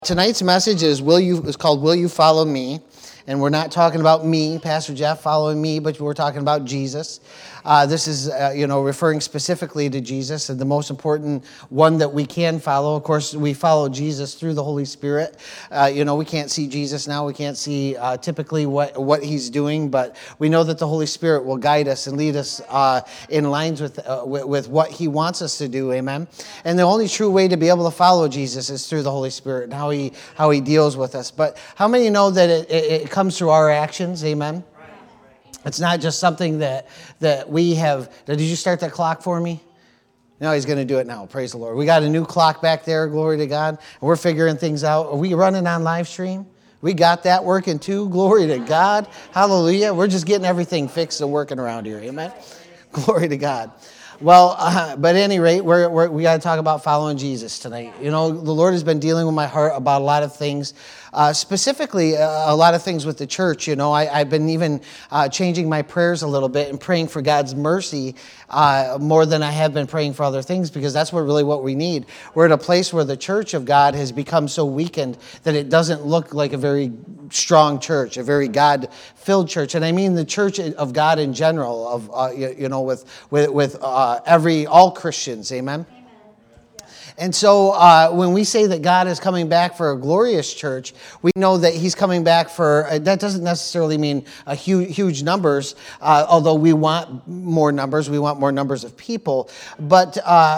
Tonight's message is called Will You Follow Me? And we're not talking about me, Pastor Jeff, following me, but we're talking about Jesus. This is, referring specifically to Jesus and the most important one that we can follow. Of course, we follow Jesus through the Holy Spirit. We can't see Jesus now. We can't see typically what he's doing, but we know that the Holy Spirit will guide us and lead us in lines with what he wants us to do. Amen. And the only true way to be able to follow Jesus is through the Holy Spirit and how he deals with us. But how many know that it comes through our actions? Amen. It's not just something that we have. Did you start that clock for me? No, he's going to do it now. Praise the Lord. We got a new clock back there. Glory to God. And we're figuring things out. Are we running on live stream? We got that working too. Glory to God. Hallelujah. We're just getting everything fixed and working around here. Amen. Glory to God. Well, but at any rate, we got to talk about following Jesus tonight. You know, the Lord has been dealing with my heart about a lot of things, specifically a lot of things with the church. You know, I've been even changing my prayers a little bit and praying for God's mercy more than I have been praying for other things, because that's what we need. We're at a place where the church of God has become so weakened that it doesn't look like a very strong church, a very God-filled church. And I mean the church of God in general, of with all Christians. Amen. And so when we say that God is coming back for a glorious church, we know that he's coming back for, that doesn't necessarily mean huge numbers, although we want more numbers. We want more numbers of people. But,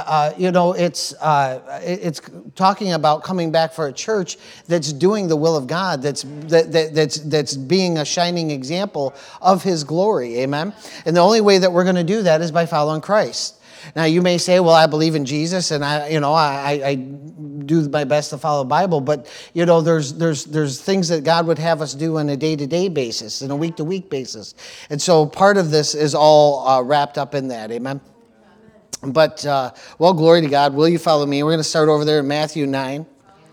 it's talking about coming back for a church that's doing the will of God, that's being a shining example of his glory. Amen. And the only way that we're going to do that is by following Christ. Now, you may say, well, I believe in Jesus, and I do my best to follow the Bible, but, there's things that God would have us do on a day-to-day basis, and a week-to-week basis. And so part of this is all wrapped up in that. Amen? But, glory to God. Will you follow me? We're going to start over there in Matthew 9.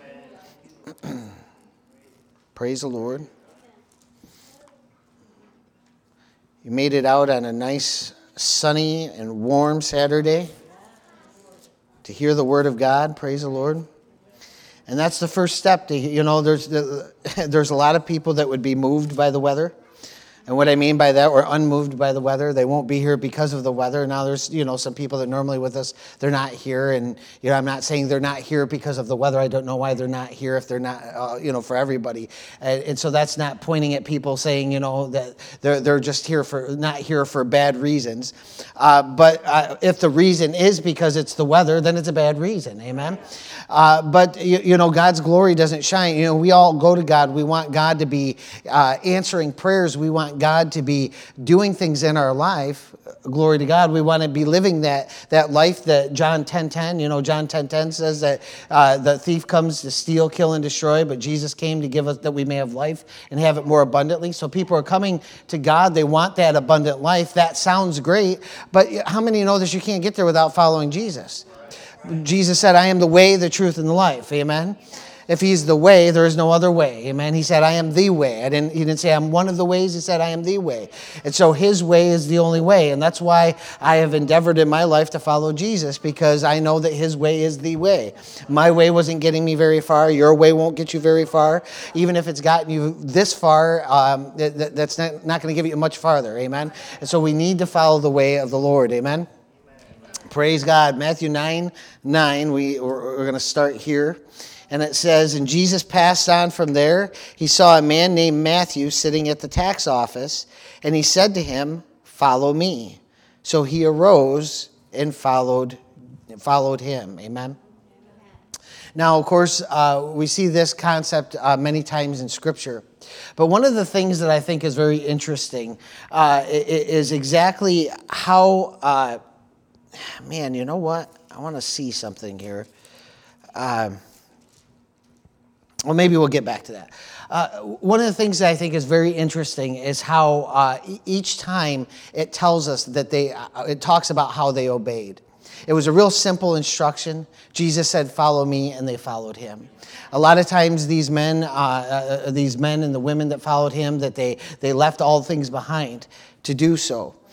Praise the Lord. You made it out on a nice sunny and warm Saturday to hear the word of God. Praise the Lord. And that's the first step to, there's a lot of people that would be moved by the weather. And what I mean by that, or unmoved by the weather. They won't be here because of the weather. Now there's, some people that normally with us, they're not here. And, I'm not saying they're not here because of the weather. I don't know why they're not here if they're not, for everybody. And so that's not pointing at people saying, that they're just not here for bad reasons. But if the reason is because it's the weather, then it's a bad reason. Amen. But God's glory doesn't shine. We all go to God. We want God to be answering prayers. We want God to be doing things in our life. Glory to God. We want to be living that life that John 10:10. John 10:10 says that the thief comes to steal, kill, and destroy, but Jesus came to give us that we may have life and have it more abundantly. So people are coming to God. They want that abundant life. That sounds great, but how many know that you can't get there without following Jesus? Jesus said, I am the way, the truth, and the life. Amen. If he's the way, there is no other way. Amen. He said, I am the way. He didn't say I'm one of the ways. He said, I am the way. And so his way is the only way. And that's why I have endeavored in my life to follow Jesus, because I know that his way is the way. My way wasn't getting me very far. Your way won't get you very far. Even if it's gotten you this far, that's not going to give you much farther. Amen. And so we need to follow the way of the Lord. Amen. Praise God. Matthew 9:9. We're going to start here. And it says, and Jesus passed on from there. He saw a man named Matthew sitting at the tax office, and he said to him, follow me. So he arose and followed him. Amen. Now, of course, we see this concept many times in Scripture. But one of the things that I think is very interesting is exactly how, you know what? I want to see something here. Well, maybe we'll get back to that. One of the things that I think is very interesting is how each time it tells us that it talks about how they obeyed. It was a real simple instruction. Jesus said, follow me, and they followed him. A lot of times these men and the women that followed him, that they left all things behind to do so.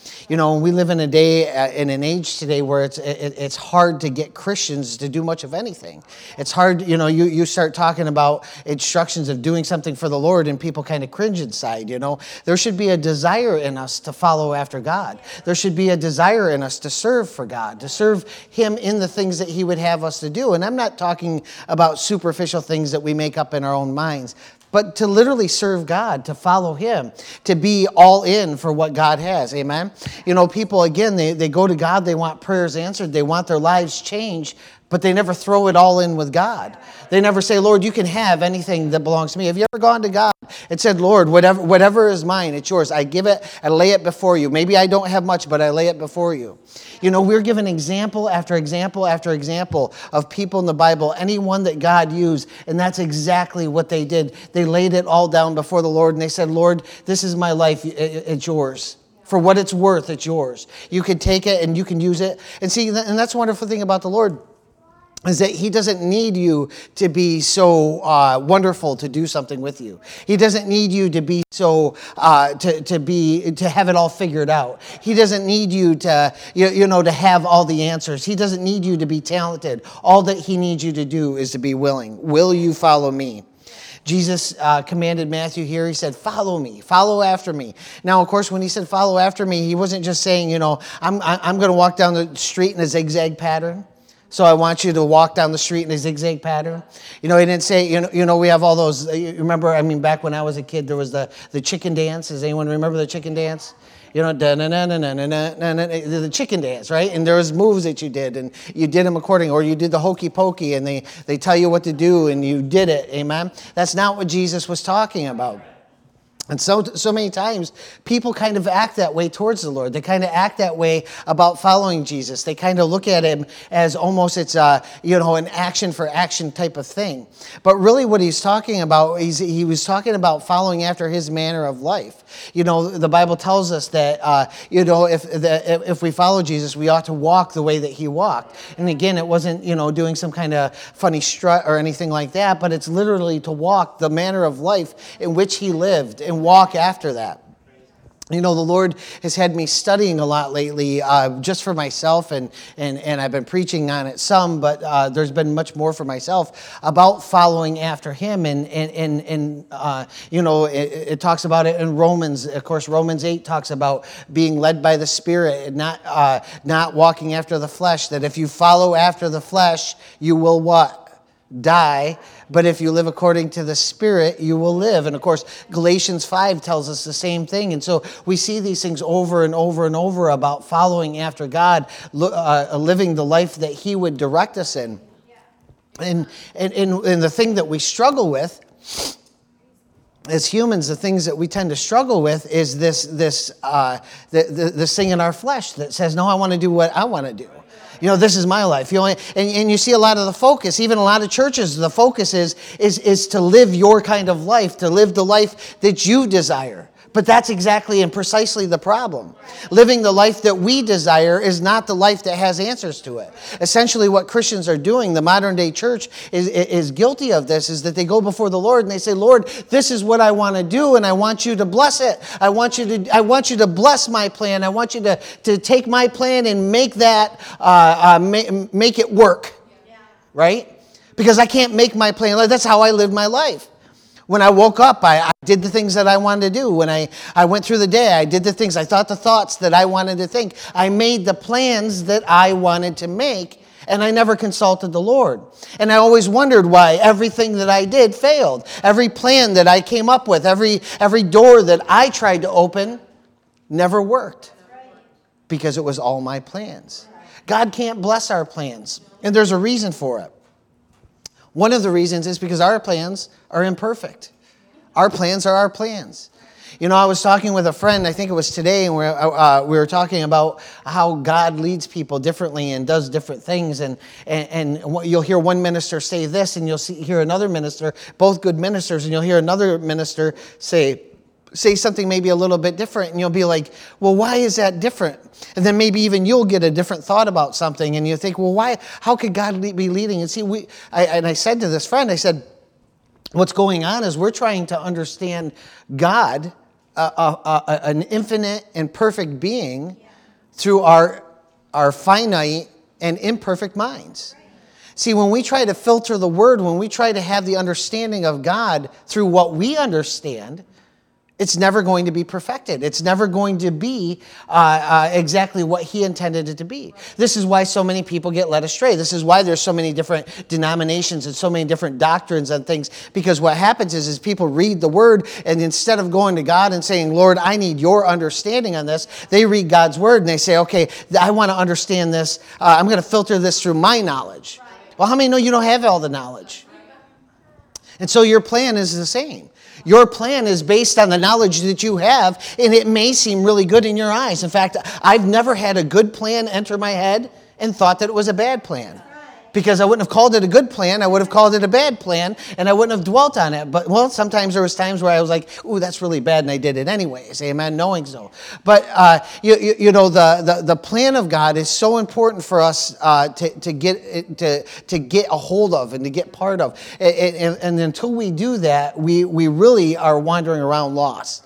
You know, we live in a day, in an age today where it's hard to get Christians to do much of anything. It's hard, you know, you start talking about instructions of doing something for the Lord and people kind of cringe inside, you know. There should be a desire in us to follow after God. There should be a desire in us to serve for God, to serve Him in the things that He would have us to do. And I'm not talking about superficial things that we make up in our own minds, but to literally serve God, to follow Him, to be all in for what God has. Amen? You know, people, again, they go to God, they want prayers answered, they want their lives changed, but they never throw it all in with God. They never say, Lord, you can have anything that belongs to me. Have you ever gone to God and said, Lord, whatever is mine, it's yours. I give it, I lay it before you. Maybe I don't have much, but I lay it before you. You know, we're given example after example after example of people in the Bible, anyone that God used, and that's exactly what they did. They laid it all down before the Lord, and they said, Lord, this is my life, it's yours. For what it's worth, it's yours. You can take it and you can use it. And see, and that's the wonderful thing about the Lord, is that He doesn't need you to be so wonderful to do something with you. He doesn't need you to be so to have it all figured out. He doesn't need you to to have all the answers. He doesn't need you to be talented. All that He needs you to do is to be willing. Will you follow me? Jesus commanded Matthew here, He said, follow me, follow after me. Now, of course, when He said follow after me, He wasn't just saying, I'm going to walk down the street in a zigzag pattern. So I want you to walk down the street in a zigzag pattern. He didn't say, we have all those, you remember, back when I was a kid, there was the chicken dance. Does anyone remember the chicken dance? The chicken dance, right? And there was moves that you did, and you did them according, or you did the hokey pokey, and they tell you what to do, and you did it, amen? That's not what Jesus was talking about. And so many times, people kind of act that way towards the Lord. They kind of act that way about following Jesus. They kind of look at Him as almost it's an action for action type of thing. But really what He's talking about, he was talking about following after His manner of life. The Bible tells us that, if we follow Jesus, we ought to walk the way that He walked. And again, it wasn't, doing some kind of funny strut or anything like that, but it's literally to walk the manner of life in which He lived and walk after that. The Lord has had me studying a lot lately, just for myself, and I've been preaching on it some, but there's been much more for myself about following after Him, and it talks about it in Romans. Of course, Romans 8 talks about being led by the Spirit and not walking after the flesh. That if you follow after the flesh, you will what? Die. But if you live according to the Spirit, you will live. And of course, Galatians 5 tells us the same thing. And so we see these things over and over and over about following after God, living the life that He would direct us in. And the thing that we struggle with as humans, the things that we tend to struggle with is this thing in our flesh that says, no, I want to do what I want to do. This is my life. And you see a lot of the focus, even a lot of churches, the focus is to live your kind of life, to live the life that you desire. But that's exactly and precisely the problem. Living the life that we desire is not the life that has answers to it. Essentially what Christians are doing, the modern day church is guilty of this, is that they go before the Lord and they say, Lord, this is what I want to do, and I want you to bless it. I want you to bless my plan. I want you to take my plan and make that, make it work. Right? Because I can't make my plan. That's how I live my life. When I woke up, I did the things that I wanted to do. When I went through the day, I did the things. I thought the thoughts that I wanted to think. I made the plans that I wanted to make, and I never consulted the Lord. And I always wondered why everything that I did failed. Every plan that I came up with, every door that I tried to open never worked, because it was all my plans. God can't bless our plans, and there's a reason for it. One of the reasons is because our plans are imperfect. Our plans are our plans. I was talking with a friend, I think it was today, and we were talking about how God leads people differently and does different things. And you'll hear one minister say this, and you'll hear another minister, both good ministers, and you'll hear another minister say something maybe a little bit different, and you'll be like, well, why is that different? And then maybe even you'll get a different thought about something, and you think, well, how could God be leading? And see, I said to this friend, I said, what's going on is we're trying to understand God an infinite and perfect being through our finite and imperfect minds. See, when we try to filter the Word, when we try to have the understanding of God through what we understand, it's never going to be perfected. It's never going to be exactly what He intended it to be. This is why so many people get led astray. This is why there's so many different denominations and so many different doctrines and things. Because what happens is people read the Word, and instead of going to God and saying, Lord, I need your understanding on this, they read God's Word and they say, okay, I want to understand this. I'm going to filter this through my knowledge. Well, how many know you don't have all the knowledge? And so your plan is the same. Your plan is based on the knowledge that you have, and it may seem really good in your eyes. In fact, I've never had a good plan enter my head and thought that it was a bad plan. Because I wouldn't have called it a good plan, I would have called it a bad plan, and I wouldn't have dwelt on it. But, well, sometimes there was times where I was like, ooh, that's really bad, and I did it anyways, amen, knowing so. But, you know, the plan of God is so important for us to get a hold of and to get part of. And until we do that, we really are wandering around lost.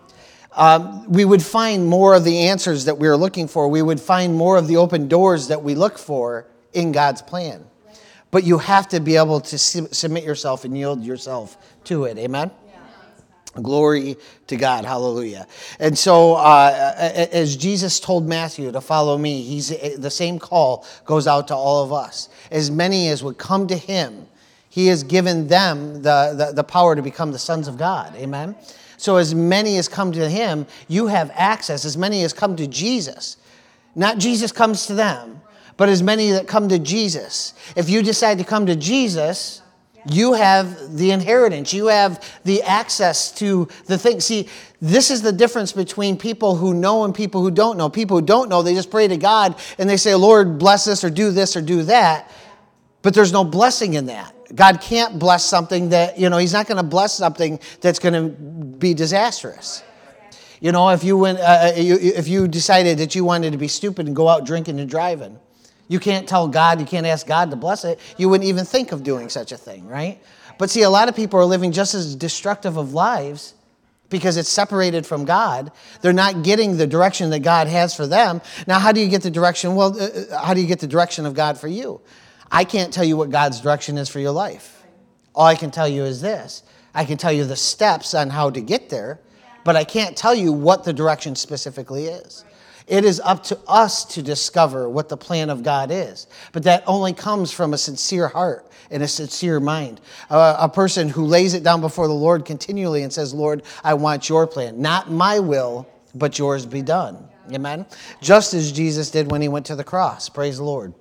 We would find more of the answers that we are looking for. We would find more of the open doors that we look for in God's plan. But you have to be able to submit yourself and yield yourself to it. Amen? Yeah. Glory to God. Hallelujah. And so as Jesus told Matthew to follow me, the same call goes out to all of us. As many as would come to him, he has given them the power to become the sons of God. Amen? So as many as come to him, you have access. As many as come to Jesus. Not Jesus comes to them, but as many that come to Jesus. If you decide to come to Jesus, you have the inheritance. You have the access to the thing. See, this is the difference between people who know and people who don't know. People who don't know, they just pray to God and they say, Lord, bless this or do this or do that. But there's no blessing in that. God can't bless something that, he's not going to bless something that's going to be disastrous. If you decided that you wanted to be stupid and go out drinking and driving, you can't tell God, you can't ask God to bless it. You wouldn't even think of doing such a thing, right? But see, a lot of people are living just as destructive of lives because it's separated from God. They're not getting the direction that God has for them. Now, how do you get the direction? Well, how do you get the direction of God for you? I can't tell you what God's direction is for your life. All I can tell you is this. I can tell you the steps on how to get there, but I can't tell you what the direction specifically is. It is up to us to discover what the plan of God is. But that only comes from a sincere heart and a sincere mind. A person who lays it down before the Lord continually and says, Lord, I want your plan. Not my will, but yours be done. Amen? Just as Jesus did when he went to the cross. Praise the Lord.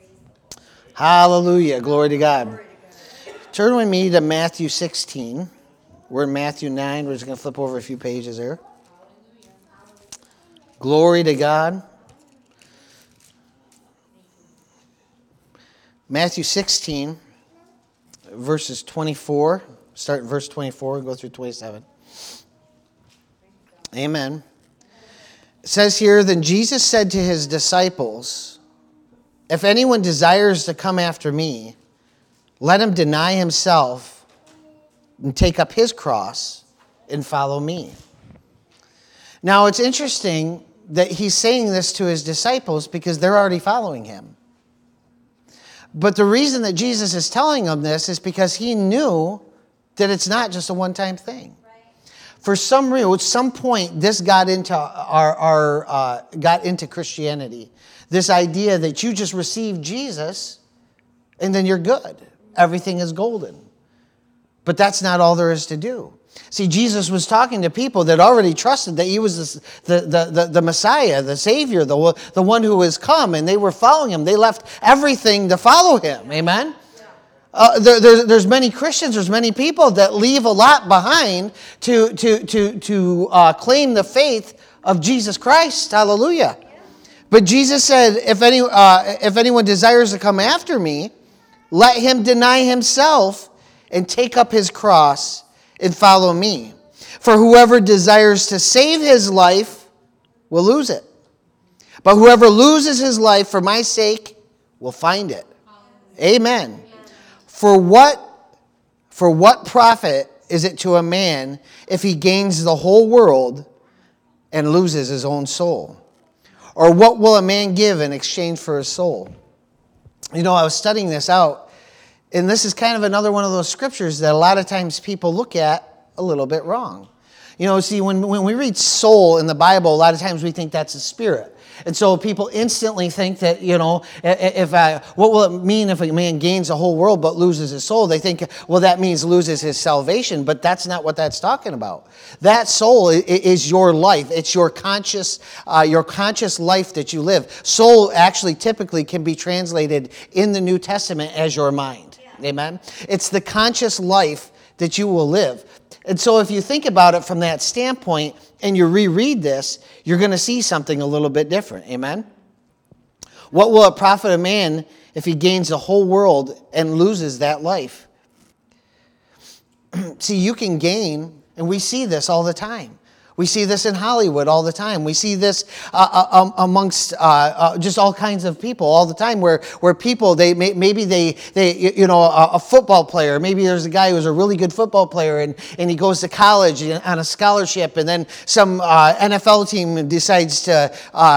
Hallelujah. Glory to God. Turn with me to Matthew 16. We're in Matthew 9. We're just going to flip over a few pages there. Glory to God. Matthew 16, verses 24. Start in verse 24 and go through 27. Amen. It says here, then Jesus said to his disciples, if anyone desires to come after me, let him deny himself and take up his cross and follow me. Now, it's interesting that he's saying this to his disciples because they're already following him. But the reason that Jesus is telling them this is because he knew that it's not just a one-time thing. For some reason, at some point, this got into got into Christianity. This idea that you just receive Jesus and then you're good. Everything is golden. But that's not all there is to do. See, Jesus was talking to people that already trusted that he was the Messiah, the Savior, the one who has come, and they were following him. They left everything to follow him. Amen? There's many Christians, there's many people that leave a lot behind to claim the faith of Jesus Christ. Hallelujah. But Jesus said, if anyone desires to come after me, let him deny himself and take up his cross and follow me. For whoever desires to save his life will lose it. But whoever loses his life for my sake will find it. Amen. For what profit is it to a man if he gains the whole world and loses his own soul? Or what will a man give in exchange for his soul? You know, I was studying this out, and this is kind of another one of those scriptures that a lot of times people look at a little bit wrong. You know, see, when we read soul in the Bible, a lot of times we think that's a spirit. And so people instantly think that, you know, what will it mean if a man gains the whole world but loses his soul? They think, well, that means loses his salvation, but that's not what that's talking about. That soul is your life. It's your conscious life that you live. Soul actually typically can be translated in the New Testament as your mind. Yeah. Amen? It's the conscious life that you will live. And so if you think about it from that standpoint and you reread this, you're going to see something a little bit different. Amen? What will it profit a man if he gains the whole world and loses that life? See, you can gain, and we see this all the time. We see this in Hollywood all the time. We see this amongst just all kinds of people all the time, where people maybe they you know, a football player. Maybe there's a guy who's a really good football player, and he goes to college on a scholarship, and then some NFL team decides to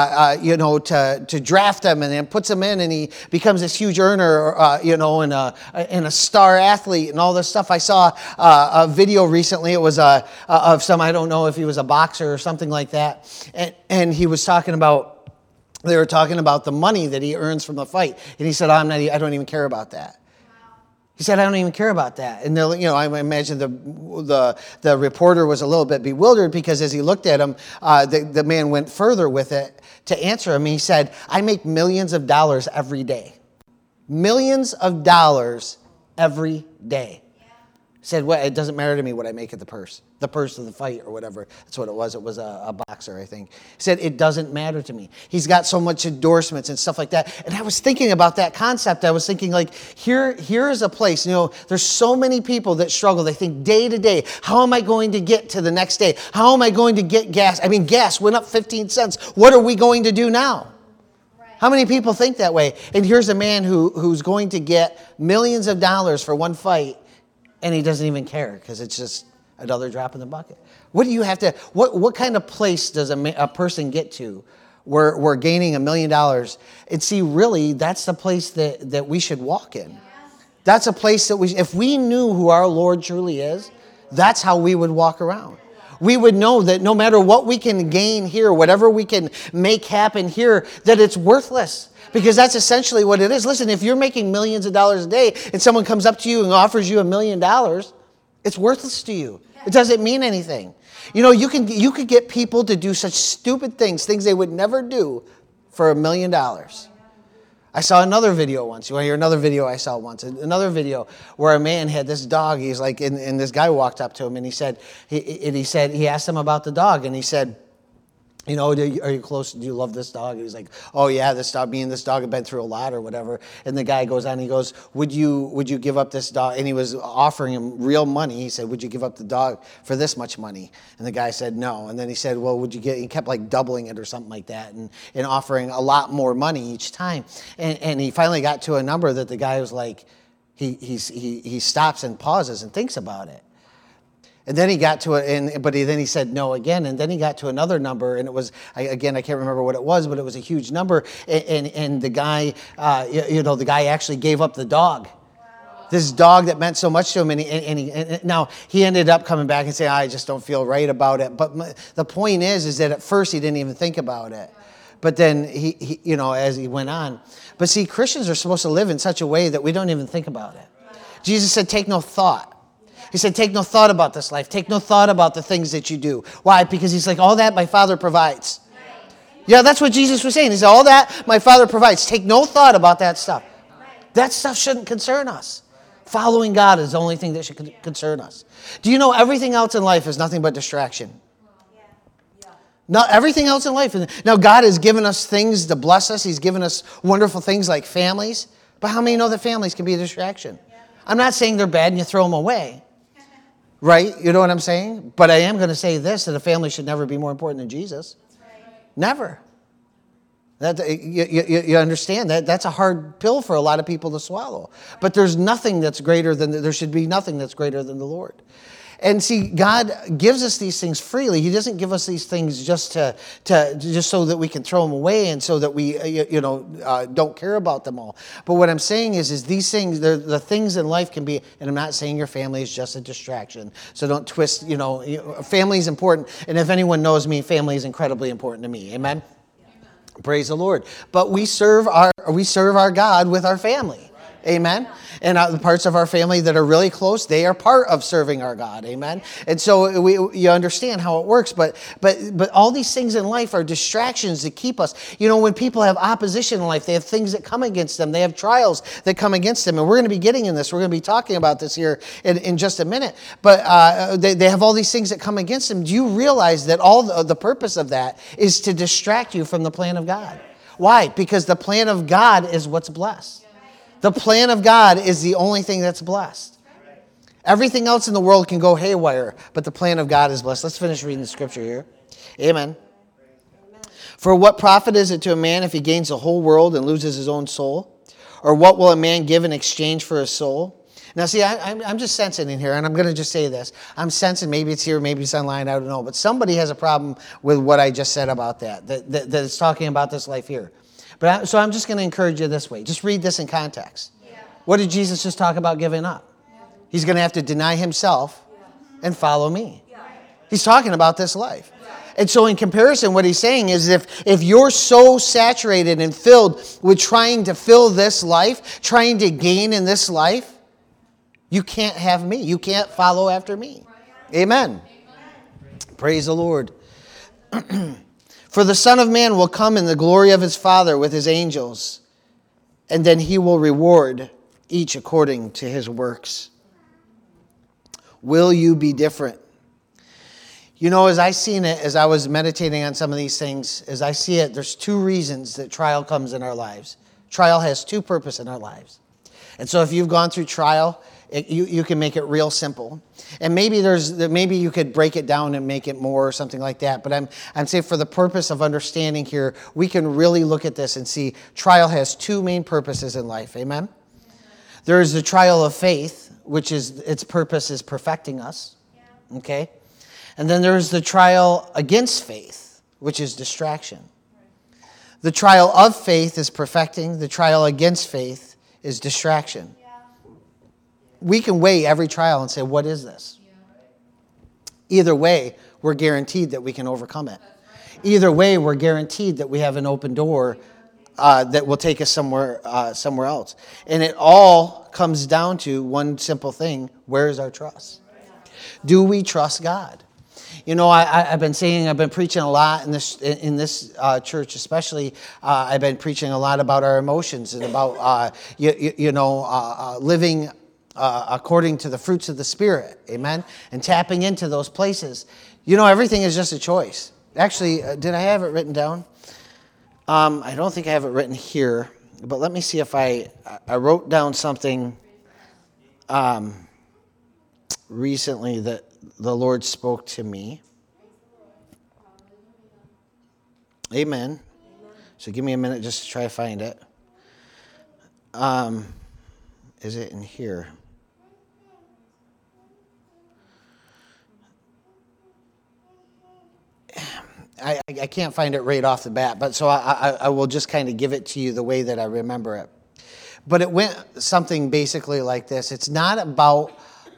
to draft him, and then puts him in, and he becomes this huge earner, you know, and a star athlete and all this stuff. I saw a video recently. It was of some, I don't know if he was a boxer or something like that, and he was talking about, they were talking about the money that he earns from the fight, and he said, I don't even care about that. He said, I don't even care about that. And you know, I imagine the reporter was a little bit bewildered, because as he looked at him, the man went further with it to answer him. He said, I make millions of dollars every day. Millions of dollars every day. He said, well, it doesn't matter to me what I make at the purse of the fight or whatever. That's what it was. It was a boxer, I think. He said, it doesn't matter to me. He's got so much endorsements and stuff like that. And I was thinking about that concept. I was thinking, like, here is a place, you know, there's so many people that struggle. They think day to day, how am I going to get to the next day? How am I going to get gas? I mean, gas went up 15 cents. What are we going to do now? How many people think that way? And here's a man who's going to get millions of dollars for one fight, and he doesn't even care, because it's just another drop in the bucket. What do you have to? What kind of place does a person get to where we're gaining $1 million? And see, really, that's the place that we should walk in. That's a place that if we knew who our Lord truly is, that's how we would walk around. We would know that no matter what we can gain here, whatever we can make happen here, that it's worthless. Because that's essentially what it is. Listen, if you're making millions of dollars a day and someone comes up to you and offers you $1 million, it's worthless to you. It doesn't mean anything. You know, you could get people to do such stupid things they would never do for $1 million. I saw another video once. You want to hear another video I saw once? Another video where a man had this dog. He's like, and this guy walked up to him and he asked him about the dog, and he said, you know, are you close? Do you love this dog? And he's like, oh yeah, me and this dog have been through a lot or whatever. And the guy goes on, he goes, would you give up this dog? And he was offering him real money. He said, would you give up the dog for this much money? And the guy said no. And then he said, well, he kept like doubling it or something like that, and offering a lot more money each time. And he finally got to a number that the guy was like, he stops and pauses and thinks about it. And then he got to it, then he said no again. And then he got to another number, and it was, I can't remember what it was, but it was a huge number. And the guy, the guy actually gave up the dog. Wow. This dog that meant so much to him. And now he ended up coming back and saying, I just don't feel right about it. But the point is that at first he didn't even think about it. But then he as he went on. But see, Christians are supposed to live in such a way that we don't even think about it. Jesus said, take no thought. He said, take no thought about this life. Take no thought about the things that you do. Why? Because he's like, all that my Father provides. Yeah, that's what Jesus was saying. He said, all that my Father provides. Take no thought about that stuff. That stuff shouldn't concern us. Following God is the only thing that should concern us. Do you know everything else in life is nothing but distraction? Not everything else in life. Now, God has given us things to bless us. He's given us wonderful things like families. But how many know that families can be a distraction? I'm not saying they're bad and you throw them away. Right? You know what I'm saying? But I am going to say this, that a family should never be more important than Jesus. Never. You understand that? That's a hard pill for a lot of people to swallow. But there should be nothing that's greater than the Lord. And see, God gives us these things freely. He doesn't give us these things just just so that we can throw them away and so that we, don't care about them all. But what I'm saying is these things, the things in life can be, and I'm not saying your family is just a distraction. So don't twist, family is important. And if anyone knows me, family is incredibly important to me. Amen? Praise the Lord. But we serve our God with our family. Amen. And the parts of our family that are really close, they are part of serving our God. Amen. And so you understand how it works. But all these things in life are distractions that keep us. When people have opposition in life, they have things that come against them. They have trials that come against them. And we're going to be getting in this. We're going to be talking about this here in just a minute. But they have all these things that come against them. Do you realize that all the purpose of that is to distract you from the plan of God? Why? Because the plan of God is what's blessed. The plan of God is the only thing that's blessed. Everything else in the world can go haywire, but the plan of God is blessed. Let's finish reading the scripture here. Amen. For what profit is it to a man if he gains the whole world and loses his own soul? Or what will a man give in exchange for his soul? Now, see, I'm just sensing in here, and I'm going to just say this. I'm sensing, maybe it's here, maybe it's online, I don't know. But somebody has a problem with what I just said about that it's talking about this life here. So I'm just going to encourage you this way. Just read this in context. Yeah. What did Jesus just talk about giving up? Yeah. He's going to have to deny himself and follow me. Yeah. He's talking about this life. Yeah. And so in comparison, what he's saying is if you're so saturated and filled with trying to fill this life, trying to gain in this life, you can't have me. You can't follow after me. Amen. Praise the Lord. For the Son of Man will come in the glory of his Father with his angels, and then he will reward each according to his works. Will you be different? As I seen it, as I was meditating on some of these things, as I see it, there's two reasons that trial comes in our lives. Trial has two purposes in our lives. And so if you've gone through trial, you can make it real simple. And maybe you could break it down and make it more or something like that. But I'm saying for the purpose of understanding here, we can really look at this and see trial has two main purposes in life. Amen? There is the trial of faith, which is its purpose is perfecting us. Okay? And then there's the trial against faith, which is distraction. The trial of faith is perfecting. The trial against faith is distraction. We can weigh every trial and say, what is this? Either way, we're guaranteed that we can overcome it. Either way, we're guaranteed that we have an open door that will take us somewhere else. And it all comes down to one simple thing. Where is our trust? Do we trust God? I've been preaching a lot in this church, especially. I've been preaching a lot about our emotions and about living according to the fruits of the Spirit, amen, and tapping into those places. Everything is just a choice. Actually, did I have it written down? I don't think I have it written here, but let me see if I wrote down something recently that the Lord spoke to me. Amen. So give me a minute just to try to find it. Is it in here? I can't find it right off the bat, but so I will just kind of give it to you the way that I remember it. But it went something basically like this. It's not about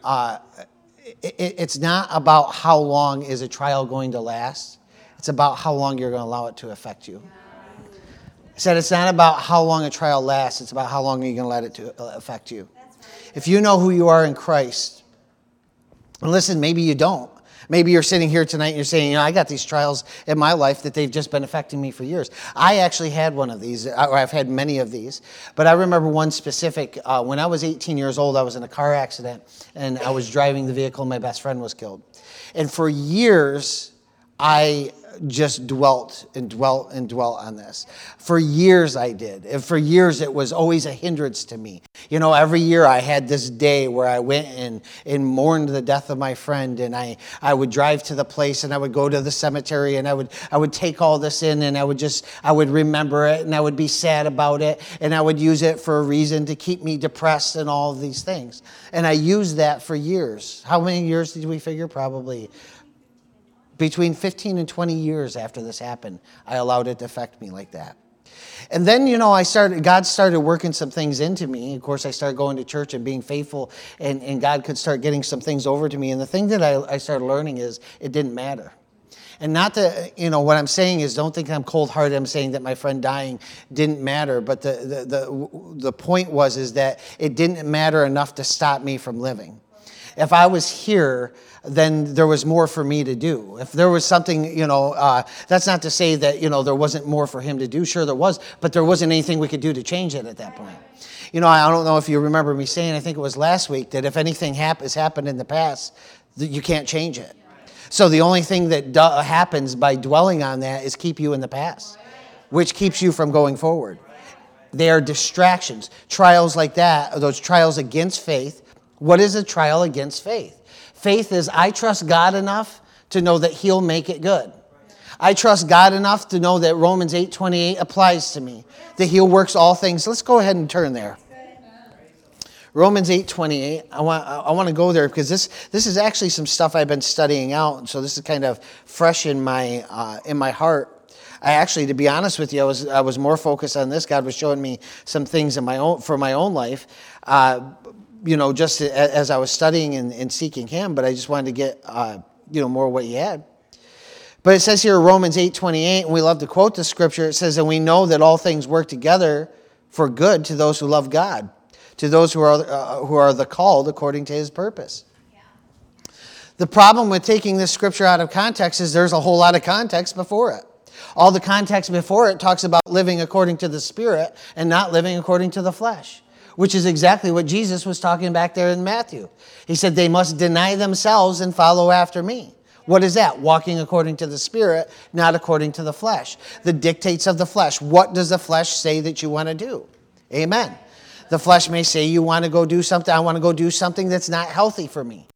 how long is a trial going to last. It's about how long you're going to allow it to affect you. I said it's not about how long a trial lasts. It's about how long you're going to let it to affect you. If you know who you are in Christ, and listen, maybe you don't. Maybe you're sitting here tonight and you're saying, I got these trials in my life that they've just been affecting me for years. I actually had one of these, or I've had many of these. But I remember one specific. When I was 18 years old, I was in a car accident, and I was driving the vehicle. My best friend was killed. And for years, I just dwelt on this. For years I did. And for years it was always a hindrance to me. You know, every year I had this day where I went and mourned the death of my friend, and I would drive to the place, and I would go to the cemetery, and I would take all this in, and I would remember it, and I would be sad about it, and I would use it for a reason to keep me depressed and all of these things. And I used that for years. How many years did we figure? Probably between 15 and 20 years after this happened, I allowed it to affect me like that. And then, you know, God started working some things into me. Of course, I started going to church and being faithful, and God could start getting some things over to me. And the thing that I started learning is it didn't matter. And not that, you know, what I'm saying is don't think I'm cold-hearted. I'm saying that my friend dying didn't matter. But the point is that it didn't matter enough to stop me from living. If I was here, then there was more for me to do. If there was something, you know, that's not to say that, you know, there wasn't more for him to do. Sure there was, but there wasn't anything we could do to change it at that point. You know, I don't know if you remember me saying, I think it was last week, that if anything has happened in the past, you can't change it. So the only thing that happens by dwelling on that is keep you in the past, which keeps you from going forward. They are distractions. Trials like that, those trials against faith. What is a trial against faith? Faith is I trust God enough to know that he'll make it good. I trust God enough to know that Romans 8:28 applies to me, that he'll works all things. Let's go ahead and turn there. Romans 8:28. I want to go there because this is actually some stuff I've been studying out, so this is kind of fresh in my heart. I actually, to be honest with you, I was more focused on this. God was showing me some things for my own life. You know, just as I was studying and seeking him, but I just wanted to get, you know, more of what he had. But it says here, Romans 8:28, and we love to quote the scripture. It says, and we know that all things work together for good to those who love God, to those who are the called according to his purpose. Yeah. The problem with taking this scripture out of context is there's a whole lot of context before it. All the context before it talks about living according to the Spirit and not living according to the flesh, which is exactly what Jesus was talking back there in Matthew. He said they must deny themselves and follow after me. What is that? Walking according to the Spirit, not according to the flesh. The dictates of the flesh. What does the flesh say that you want to do? Amen. The flesh may say you want to go do something. I want to go do something that's not healthy for me.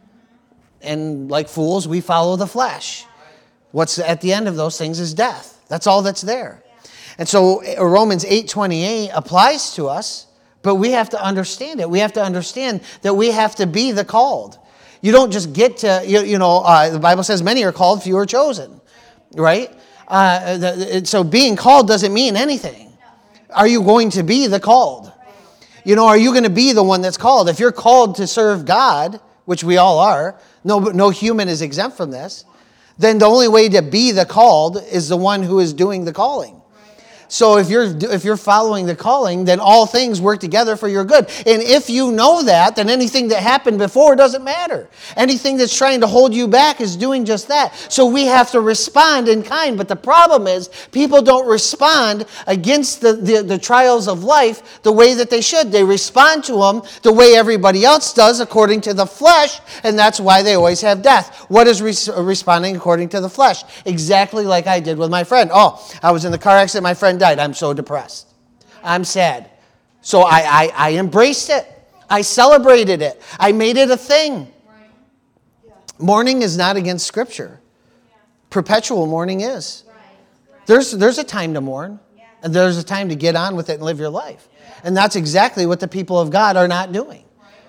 And like fools, we follow the flesh. What's at the end of those things is death. That's all that's there. And so Romans 8:28 applies to us. But we have to understand it. We have to understand that we have to be the called. You don't just get to, the Bible says many are called, few are chosen, right? So being called doesn't mean anything. Are you going to be the called? You know, are you going to be the one that's called? If you're called to serve God, which we all are, no human is exempt from this, then the only way to be the called is the one who is doing the calling. So if you're following the calling, then all things work together for your good. And if you know that, then anything that happened before doesn't matter. Anything that's trying to hold you back is doing just that. So we have to respond in kind. But the problem is people don't respond against the trials of life the way that they should. They respond to them the way everybody else does, according to the flesh, and that's why they always have death. What is responding according to the flesh? Exactly like I did with my friend. Oh, I was in the car accident, my friend died. I'm so depressed. I'm sad. So I embraced it. I celebrated it. I made it a thing. Mourning is not against Scripture. Perpetual mourning is. There's a time to mourn. And there's a time to get on with it and live your life. And that's exactly what the people of God are not doing.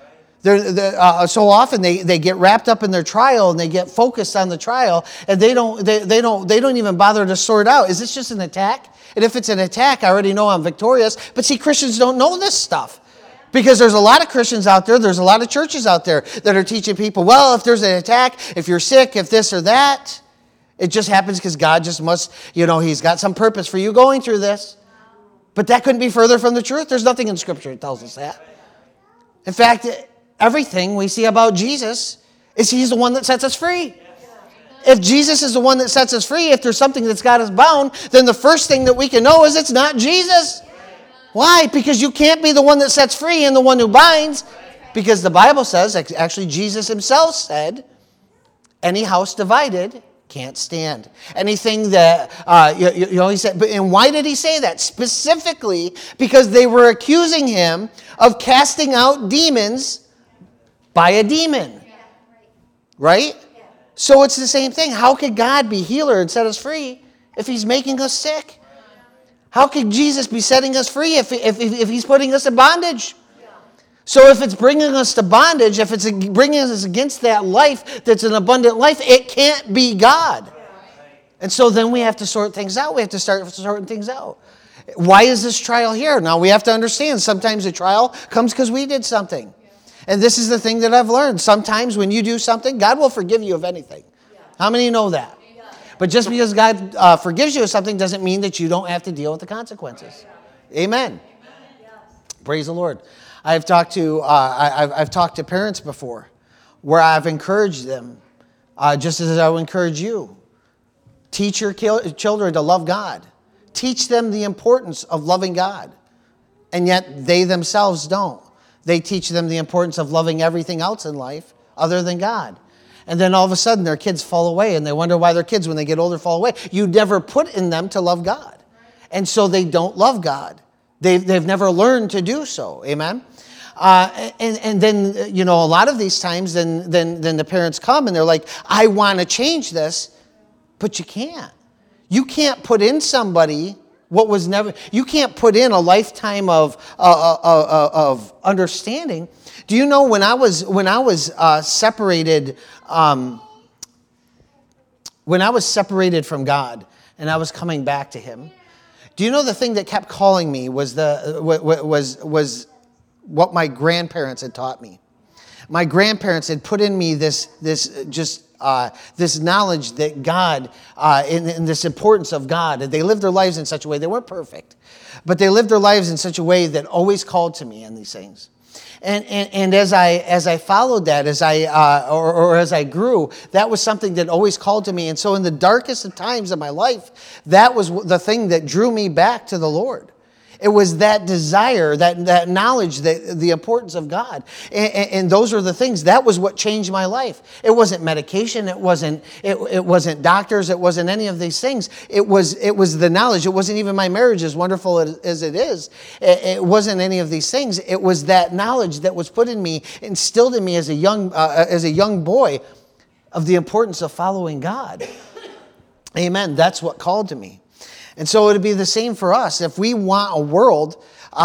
So often they get wrapped up in their trial and they get focused on the trial and they don't even bother to sort out, is this just an attack? And if it's an attack, I already know I'm victorious. But see, Christians don't know this stuff. Because there's a lot of Christians out there, there's a lot of churches out there that are teaching people, well, if there's an attack, if you're sick, if this or that, it just happens because God just must, he's got some purpose for you going through this. But that couldn't be further from the truth. There's nothing in Scripture that tells us that. In fact, everything we see about Jesus is he's the one that sets us free. If Jesus is the one that sets us free, if there's something that's got us bound, then the first thing that we can know is it's not Jesus. Why? Because you can't be the one that sets free and the one who binds. Because the Bible says, actually Jesus himself said, any house divided can't stand. Anything that, he said, and why did he say that? Specifically because they were accusing him of casting out demons by a demon. Right? So it's the same thing. How could God be healer and set us free if he's making us sick? How could Jesus be setting us free if he's putting us in bondage? So if it's bringing us to bondage, if it's bringing us against that life that's an abundant life, it can't be God. And so then we have to sort things out. We have to start sorting things out. Why is this trial here? Now we have to understand sometimes a trial comes because we did something. And this is the thing that I've learned. Sometimes when you do something, God will forgive you of anything. How many know that? But just because God forgives you of something doesn't mean that you don't have to deal with the consequences. Amen. Praise the Lord. I've talked to parents before where I've encouraged them, just as I would encourage you. Teach your children to love God. Teach them the importance of loving God. And yet they themselves don't. They teach them the importance of loving everything else in life other than God. And then all of a sudden their kids fall away and they wonder why their kids, when they get older, fall away. You never put in them to love God. And so they don't love God. They've never learned to do so. Amen? And then, a lot of these times, then the parents come and they're like, I want to change this, but you can't. You can't put in somebody what was never, you can't put in a lifetime of understanding. Do you know when I was separated, when I was separated from God and I was coming back to Him, do you know the thing that kept calling me was what my grandparents had taught me? My grandparents had put in me this knowledge that God, in this importance of God. They lived their lives in such a way, they weren't perfect, but they lived their lives in such a way that always called to me in these things. And as I followed that, as I grew, that was something that always called to me. And so in the darkest of times of my life, that was the thing that drew me back to the Lord. It was that desire, that knowledge, the importance of God. And those were the things. That was what changed my life. It wasn't medication. It wasn't doctors. It wasn't any of these things. It was the knowledge. It wasn't even my marriage, as wonderful as it is. It wasn't any of these things. It was that knowledge that was put in me, instilled in me as a young boy, of the importance of following God. Amen. That's what called to me. And so it would be the same for us. If we want a world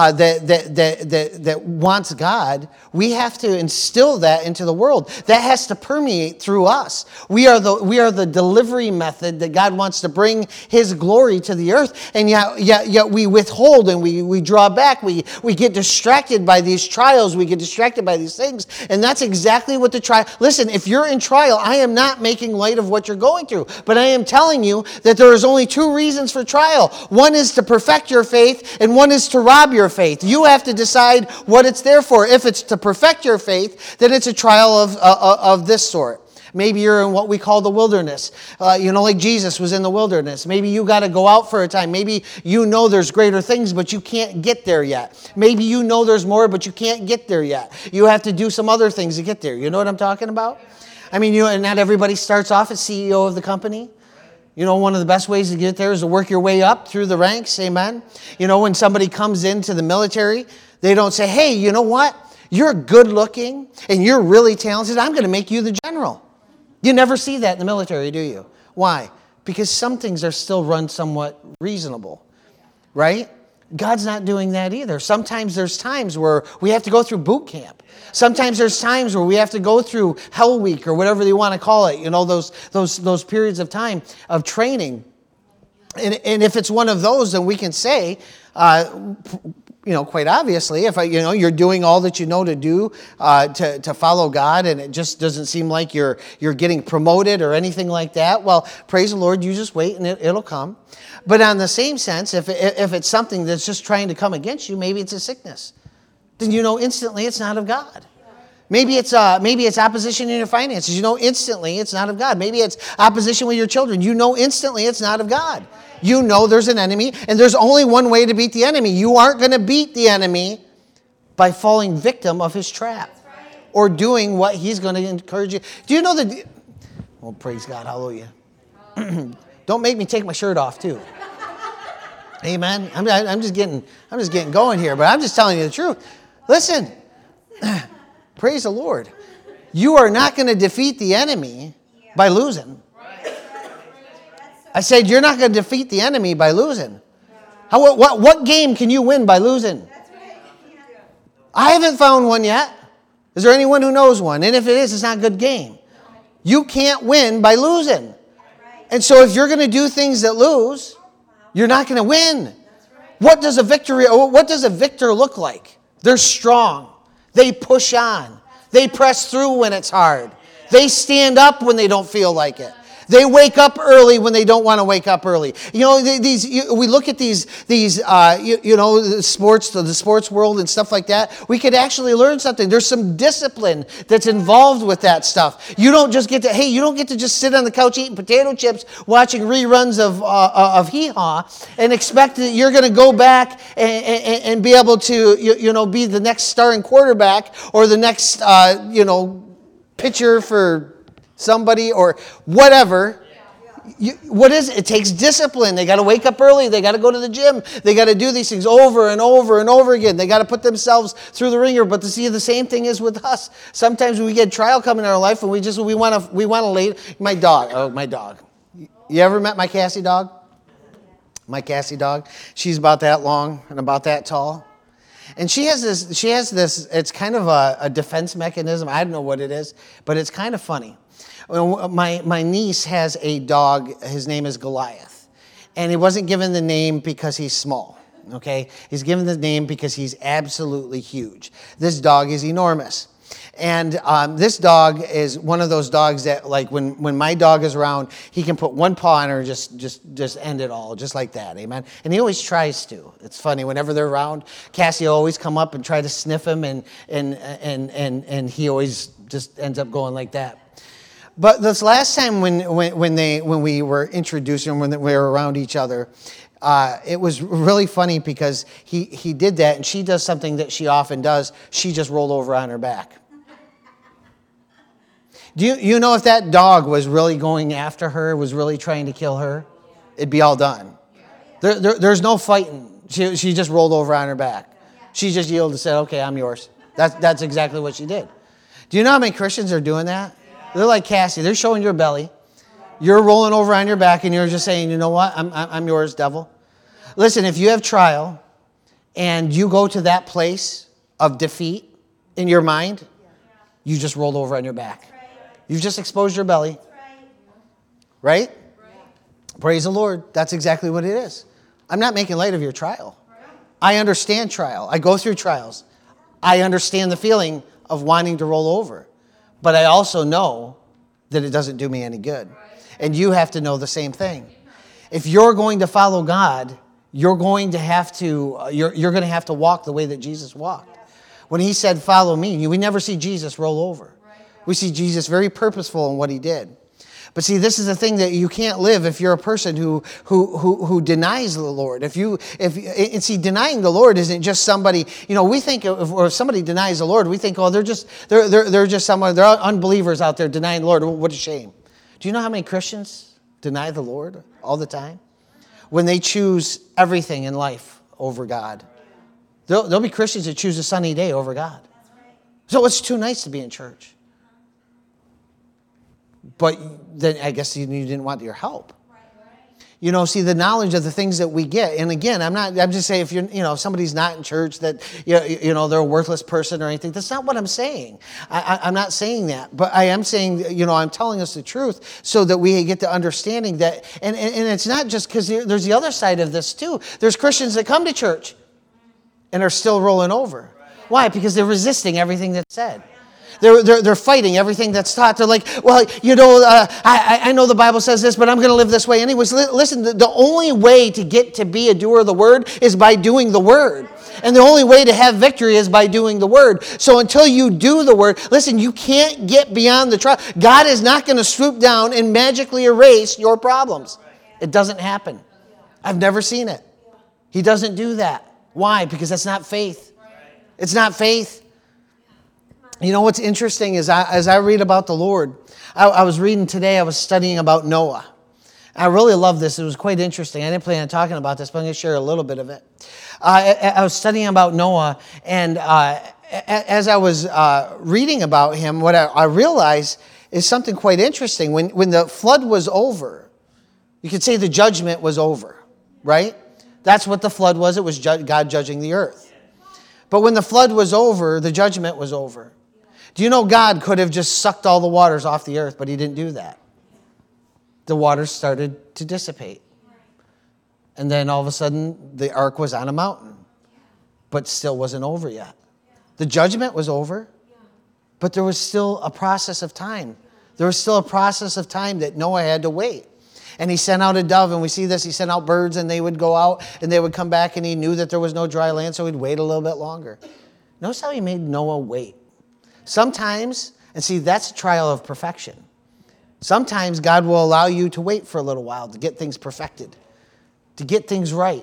that wants God, we have to instill that into the world. That has to permeate through us. We are the delivery method that God wants to bring His glory to the earth. And yet we withhold and we draw back. We get distracted by these trials. We get distracted by these things. And that's exactly what the trial... Listen, if you're in trial, I am not making light of what you're going through. But I am telling you that there is only two reasons for trial. One is to perfect your faith, and one is to rob your faith. You have to decide what it's there for. If it's to perfect your faith, then it's a trial of this sort. Maybe you're in what we call the wilderness. Like Jesus was in the wilderness. Maybe you got to go out for a time. Maybe you know there's greater things, but you can't get there yet. Maybe you know there's more, but you can't get there yet. You have to do some other things to get there. You know what I'm talking about? I mean, not everybody starts off as CEO of the company. One of the best ways to get there is to work your way up through the ranks. Amen. When somebody comes into the military, they don't say, hey, you know what? You're good looking and you're really talented. I'm going to make you the general. You never see that in the military, do you? Why? Because some things are still run somewhat reasonable, right? God's not doing that either. Sometimes there's times where we have to go through boot camp. Sometimes there's times where we have to go through Hell Week or whatever they want to call it. Those periods of time of training. And if it's one of those, then we can say, quite obviously, if you're doing all that you know to do to follow God, and it just doesn't seem like you're getting promoted or anything like that, well, praise the Lord, you just wait and it'll come. But on the same sense, if it's something that's just trying to come against you, maybe it's a sickness, then instantly it's not of God. Maybe it's opposition in your finances. Instantly it's not of God. Maybe it's opposition with your children. Instantly it's not of God. There's an enemy, and there's only one way to beat the enemy. You aren't going to beat the enemy by falling victim of his trap or doing what he's going to encourage you. Do you know that? Well, praise God, hallelujah. Don't make me take my shirt off too. Amen. I'm just getting going here, but I'm just telling you the truth. Listen, praise the Lord. You are not going to defeat the enemy by losing. I said you're not going to defeat the enemy by losing. What game can you win by losing? I haven't found one yet. Is there anyone who knows one? And if it is, it's not a good game. You can't win by losing. And so if you're going to do things that lose, you're not going to win. What does a victor look like? They're strong. They push on. They press through when it's hard. They stand up when they don't feel like it. They wake up early when they don't want to wake up early. You know, we look at these the sports world and stuff like that. We could actually learn something. There's some discipline that's involved with that stuff. You don't just get to just sit on the couch eating potato chips, watching reruns of Hee Haw, and expect that you're going to go back and be able to be the next starting quarterback or the next pitcher for somebody or whatever. What is it? It takes discipline. They got to wake up early. They got to go to the gym. They got to do these things over and over and over again. They got to put themselves through the ringer. But to see the same thing is with us. Sometimes we get trial coming in our life and we want to lay my dog. You ever met my Cassie dog? My Cassie dog. She's about that long and about that tall. And she has this, it's kind of a defense mechanism. I don't know what it is, but it's kind of funny. My niece has a dog. His name is Goliath. And he wasn't given the name because he's small, okay? He's given the name because he's absolutely huge. This dog is enormous. And this dog is one of those dogs that, like, when my dog is around, he can put one paw on her and just end it all, just like that, amen? And he always tries to. It's funny, whenever they're around, Cassie will always come up and try to sniff him, and he always just ends up going like that. But this last time when we were introduced and when we were around each other, it was really funny because he did that, and she does something that she often does. She just rolled over on her back. Do you know if that dog was really going after her, was really trying to kill her, it'd be all done. There's no fighting. She just rolled over on her back. She just yielded and said, okay, I'm yours. That's exactly what she did. Do you know how many Christians are doing that? They're like Cassie. They're showing your belly. You're rolling over on your back, and you're just saying, you know what? I'm yours, devil. Listen, if you have trial and you go to that place of defeat in your mind, you just rolled over on your back. You've just exposed your belly. Right? Praise the Lord. That's exactly what it is. I'm not making light of your trial. I understand trial. I go through trials. I understand the feeling of wanting to roll over. But I also know that it doesn't do me any good. And you have to know the same thing. If you're going to follow God, you're going to have to walk the way that Jesus walked. When he said, follow me, we never see Jesus roll over. We see Jesus very purposeful in what he did. But see, this is the thing that you can't live if you're a person who denies the Lord. Denying the Lord isn't just somebody. We think if somebody denies the Lord, we think, they're just someone. They're unbelievers out there denying the Lord. What a shame. Do you know how many Christians deny the Lord all the time? When they choose everything in life over God. There'll be Christians that choose a sunny day over God. So it's too nice to be in church. But then I guess you didn't want your help. See, the knowledge of the things that we get. And again, I'm just saying if somebody's not in church that, they're a worthless person or anything. That's not what I'm saying. I'm not saying that. But I am saying, I'm telling us the truth so that we get the understanding that, and it's not just because there's the other side of this too. There's Christians that come to church and are still rolling over. Why? Because they're resisting everything that's said. They're fighting everything that's taught. They're like, I know the Bible says this, but I'm going to live this way anyways. Listen, the only way to get to be a doer of the word is by doing the word. And the only way to have victory is by doing the word. So until you do the word, listen, you can't get beyond the trial. God is not going to swoop down and magically erase your problems. It doesn't happen. I've never seen it. He doesn't do that. Why? Because that's not faith. It's not faith. What's interesting is as I read about the Lord, I was reading today, I was studying about Noah. I really love this. It was quite interesting. I didn't plan on talking about this, but I'm going to share a little bit of it. I was studying about Noah, and as I was reading about him, what I realized is something quite interesting. When the flood was over, you could say the judgment was over, right? That's what the flood was. It was God judging the earth. But when the flood was over, the judgment was over. Do you know God could have just sucked all the waters off the earth, but he didn't do that. The waters started to dissipate. And then all of a sudden, the ark was on a mountain, but still wasn't over yet. The judgment was over, but there was still a process of time. There was still a process of time that Noah had to wait. And he sent out a dove, and we see this. He sent out birds, and they would go out, and they would come back, and he knew that there was no dry land, so he'd wait a little bit longer. Notice how he made Noah wait. Sometimes, and see, that's a trial of perfection. Sometimes God will allow you to wait for a little while to get things perfected, to get things right.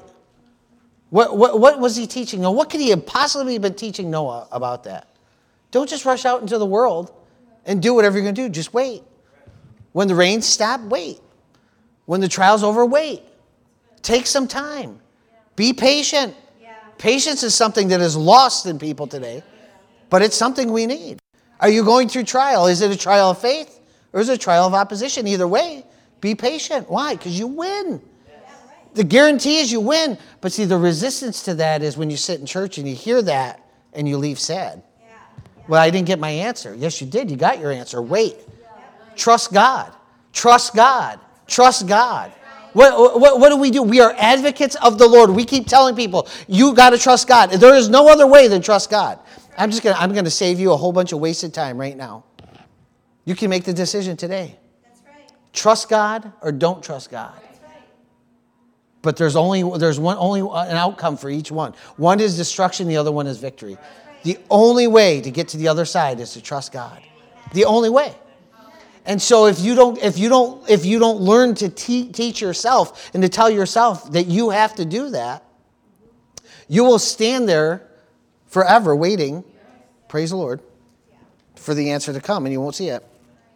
What was he teaching? Now, what could he have possibly been teaching Noah about that? Don't just rush out into the world and do whatever you're going to do. Just wait. When the rains stop, wait. When the trial's over, wait. Take some time. Be patient. Patience is something that is lost in people today, but it's something we need. Are you going through trial? Is it a trial of faith or is it a trial of opposition? Either way, be patient. Why? Because you win. The guarantee is you win. But see, the resistance to that is when you sit in church and you hear that and you leave sad. Well, I didn't get my answer. Yes, you did. You got your answer. Wait. Trust God. Trust God. Trust God. What do we do? We are advocates of the Lord. We keep telling people, you got to trust God. There is no other way than trust God. I'm going to save you a whole bunch of wasted time right now. You can make the decision today. That's right. Trust God or don't trust God. That's right. But there's only an outcome for each one. One is destruction, the other one is victory. Right. The only way to get to the other side is to trust God. The only way. And so if you don't learn to teach yourself and to tell yourself that you have to do that, you will stand there forever waiting, praise the Lord, for the answer to come, and you won't see it.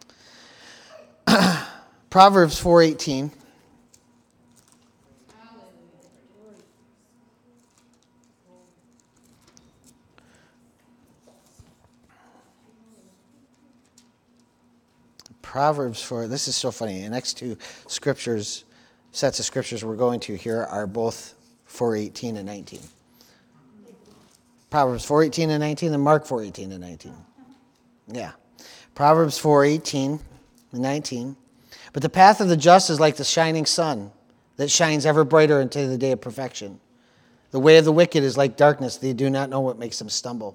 Proverbs 4:18. Proverbs 4, this is so funny. The next two sets of scriptures we're going to here are both 4:18 and 19. Proverbs 4:18 and 19 and Mark 4:18 and 19. Yeah. Proverbs 4:18 and 19. But the path of the just is like the shining sun that shines ever brighter until the day of perfection. The way of the wicked is like darkness. They do not know what makes them stumble.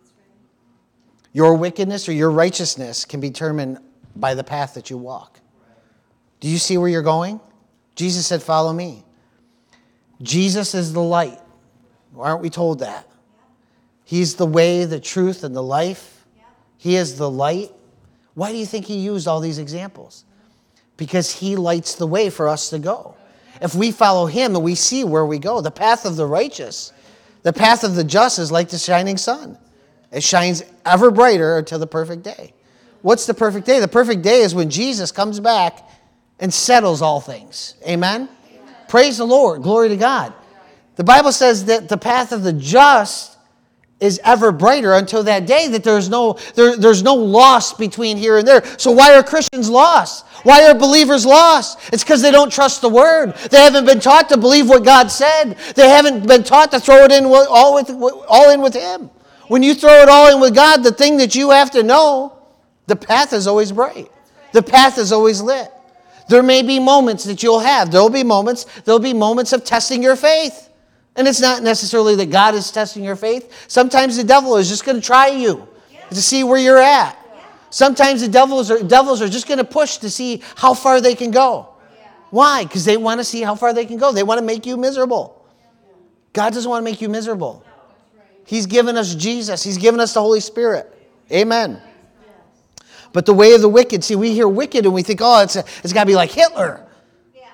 Your wickedness or your righteousness can be determined by the path that you walk. Do you see where you're going? Jesus said, follow me. Jesus is the light. Aren't we told that? He's the way, the truth, and the life. He is the light. Why do you think he used all these examples? Because he lights the way for us to go. If we follow him and we see where we go, the path of the righteous, the path of the just is like the shining sun. It shines ever brighter until the perfect day. What's the perfect day? The perfect day is when Jesus comes back and settles all things. Amen? Praise the Lord. Glory to God. The Bible says that the path of the just is ever brighter until that day, that there's no loss between here and there. So why are Christians lost? Why are believers lost? It's because they don't trust the Word. They haven't been taught to believe what God said. They haven't been taught to throw it in all in with Him. When you throw it all in with God, the thing that you have to know, the path is always bright. The path is always lit. There may be moments that you'll have. There'll be moments of testing your faith. And it's not necessarily that God is testing your faith. Sometimes the devil is just going to try you to see where you're at. Sometimes the devils are just going to push to see how far they can go. Why? Because they want to see how far they can go. They want to make you miserable. God doesn't want to make you miserable. He's given us Jesus. He's given us the Holy Spirit. Amen. But the way of the wicked, see, we hear wicked and we think, oh, it's got to be like Hitler.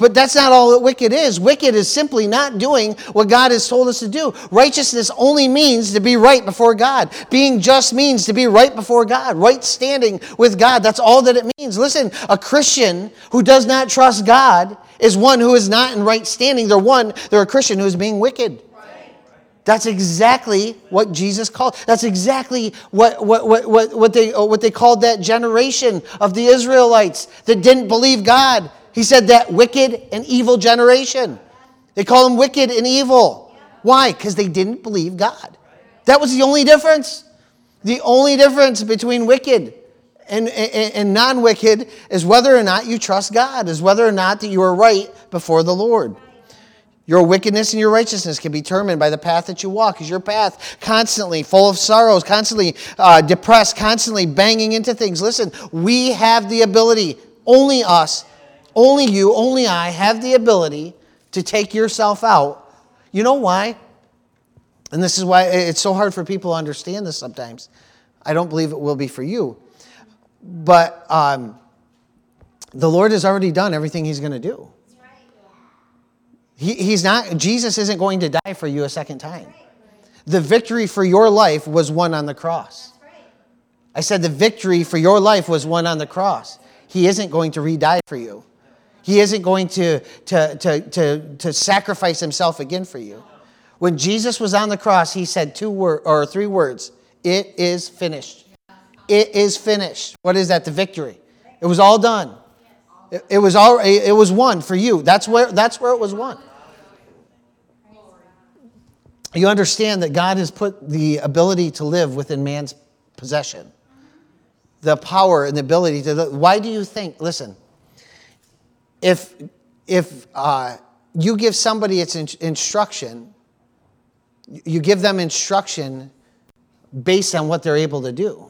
But that's not all that wicked is. Wicked is simply not doing what God has told us to do. Righteousness only means to be right before God. Being just means to be right before God. Right standing with God. That's all that it means. Listen, a Christian who does not trust God is one who is not in right standing. They're a Christian who is being wicked. That's exactly what Jesus called. That's exactly what they called that generation of the Israelites that didn't believe God. He said that wicked and evil generation. They call them wicked and evil. Why? Because they didn't believe God. That was the only difference. The only difference between wicked and non-wicked is whether or not you trust God, is whether or not that you are right before the Lord. Your wickedness and your righteousness can be determined by the path that you walk. Is your path constantly full of sorrows, constantly depressed, constantly banging into things? Listen, we have the ability, only us, only you, only I have the ability to take yourself out. You know why? And this is why it's so hard for people to understand this sometimes. I don't believe it will be for you. But the Lord has already done everything He's going to do. Jesus isn't going to die for you a second time. The victory for your life was won on the cross. I said the victory for your life was won on the cross. He isn't going to re-die for you. He isn't going to sacrifice Himself again for you. When Jesus was on the cross, He said 3 words. It is finished. It is finished. What is that? The victory. It was all done. It was won for you. That's where it was won. You understand that God has put the ability to live within man's possession. The power and the ability to live. Why do you think, listen, if you give somebody its instruction, you give them instruction based on what they're able to do.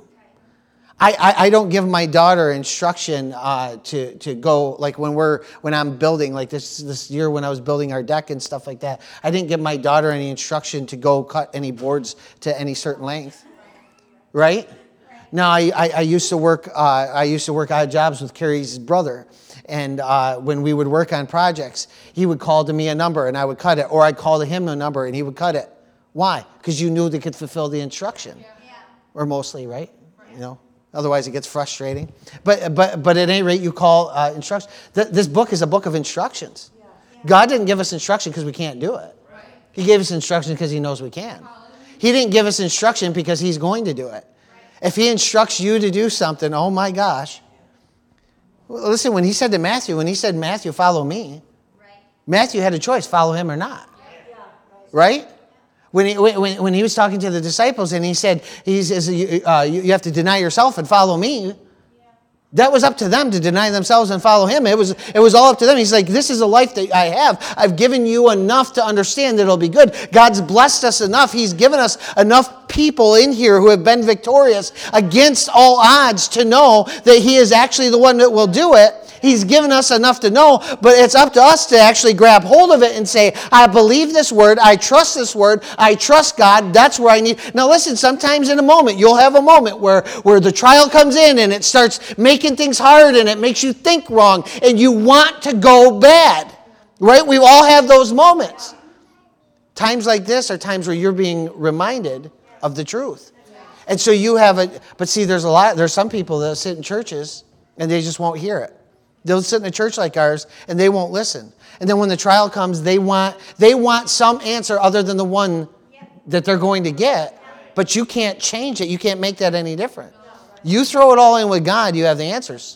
I don't give my daughter instruction to go, like when I'm building, like this year when I was building our deck and stuff like that. I didn't give my daughter any instruction to go cut any boards to any certain length, right? Now I used to work odd jobs with Carrie's brother, and when we would work on projects, he would call to me a number and I would cut it, or I'd call to him a number and he would cut it. Why? Because you knew they could fulfill the instruction, or mostly, right? You know. Otherwise, it gets frustrating. But at any rate, you call instructions. This book is a book of instructions. God didn't give us instruction because we can't do it. He gave us instruction because He knows we can. He didn't give us instruction because He's going to do it. If He instructs you to do something, oh my gosh. Well, listen, when He said, Matthew, follow me, Matthew had a choice, follow Him or not. Right? When he was talking to the disciples and he said, you have to deny yourself and follow me. That was up to them to deny themselves and follow Him. It was all up to them. He's like, this is a life that I have. I've given you enough to understand that it'll be good. God's blessed us enough. He's given us enough people in here who have been victorious against all odds to know that He is actually the one that will do it. He's given us enough to know, but it's up to us to actually grab hold of it and say, I believe this word, I trust this word, I trust God, that's where I need. Now listen, sometimes in a moment, you'll have a moment where the trial comes in and it starts making things hard and it makes you think wrong and you want to go bad, right? We all have those moments. Times like this are times where you're being reminded of the truth. And so you have but see, there's some people that sit in churches and they just won't hear it. They'll sit in a church like ours and they won't listen. And then when the trial comes, they want some answer other than the one that they're going to get. But you can't change it. You can't make that any different. You throw it all in with God, you have the answers.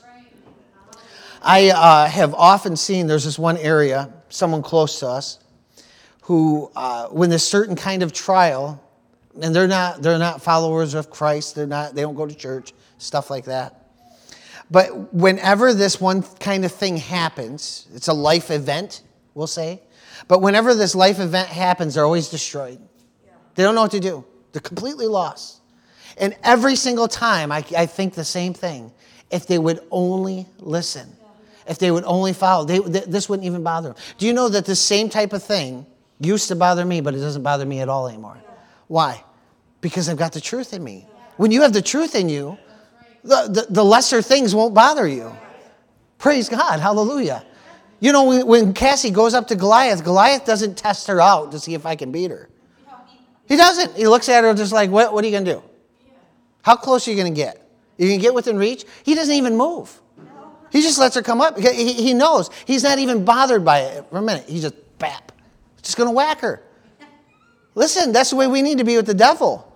I have often seen there's this one area, someone close to us, who when there's certain kind of trial, and they're not followers of Christ, they don't go to church, stuff like that. But whenever this one kind of thing happens, it's a life event, we'll say. But whenever this life event happens, they're always destroyed. They don't know what to do. They're completely lost. And every single time, I think the same thing. If they would only listen, if they would only follow, this wouldn't even bother them. Do you know that the same type of thing used to bother me, but it doesn't bother me at all anymore? Why? Because I've got the truth in me. When you have the truth in you, the lesser things won't bother you. Praise God. Hallelujah. You know, when Cassie goes up to Goliath, Goliath doesn't test her out to see if I can beat her. He doesn't. He looks at her just like, what are you going to do? How close are you going to get? You can get within reach? He doesn't even move. He just lets her come up. He knows. He's not even bothered by it for a minute. He's just, bap. Just going to whack her. Listen, that's the way we need to be with the devil.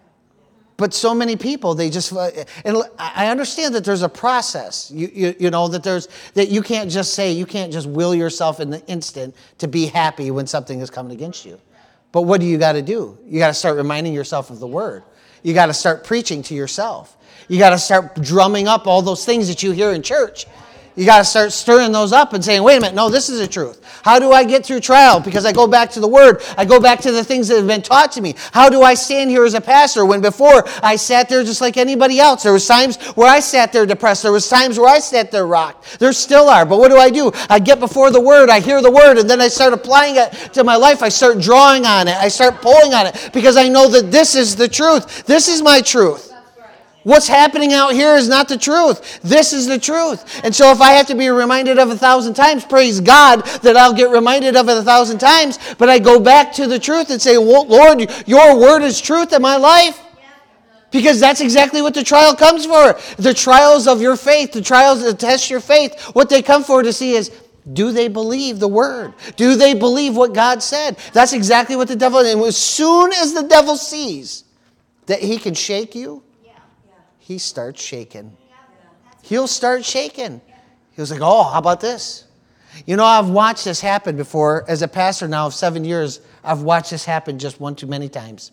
But so many people, they just, and I understand that there's a process, you know, that you can't just say, you can't just will yourself in the instant to be happy when something is coming against you. But what do you got to do? You got to start reminding yourself of the word. You got to start preaching to yourself. You got to start drumming up all those things that you hear in church. You got to start stirring those up and saying, wait a minute, no, this is the truth. How do I get through trial? Because I go back to the Word. I go back to the things that have been taught to me. How do I stand here as a pastor when before I sat there just like anybody else? There was times where I sat there depressed. There was times where I sat there rocked. There still are. But what do? I get before the Word. I hear the Word, and then I start applying it to my life. I start drawing on it. I start pulling on it because I know that this is the truth. This is my truth. What's happening out here is not the truth. This is the truth. And so if I have to be reminded of 1,000 times, praise God that I'll get reminded of it 1,000 times, but I go back to the truth and say, well, Lord, your word is truth in my life. Because that's exactly what the trial comes for. The trials of your faith, the trials that test your faith, what they come for to see is, do they believe the word? Do they believe what God said? That's exactly what the devil, and as soon as the devil sees that he can shake you, he starts shaking. He'll start shaking. He was like, oh, how about this? You know, I've watched this happen before. As a pastor now of 7 years, I've watched this happen just one too many times.